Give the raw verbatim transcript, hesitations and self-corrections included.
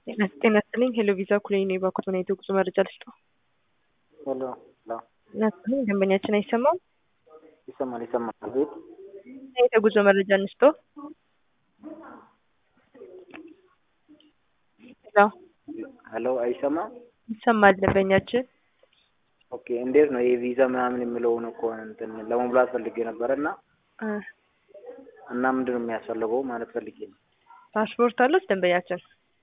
ጤና ይስጥልኝ ሄሎ ቪዛ ኩሌ ነው ባኩት ነው የጉዞ መረጃ ልስጠው። ሄሎ ላ ናስልኝ ደንበኛችን አይሰማም? ይሰማል ይሰማል። ቤት የጉዞ መረጃ እንስጠው። ሄሎ ሄሎ አይሰማም? ይሰማል ደንበኛችን። ኦኬ እንዴት ነው የቪዛ ምናምን የሚለውን እኮ እንትን ለመሙላት ፈልጌ ነበርና እና ምንድነው የሚያስፈልገው ማለት ፈልጌ ነው። ፓስፖርት አለው ደንበኛችን?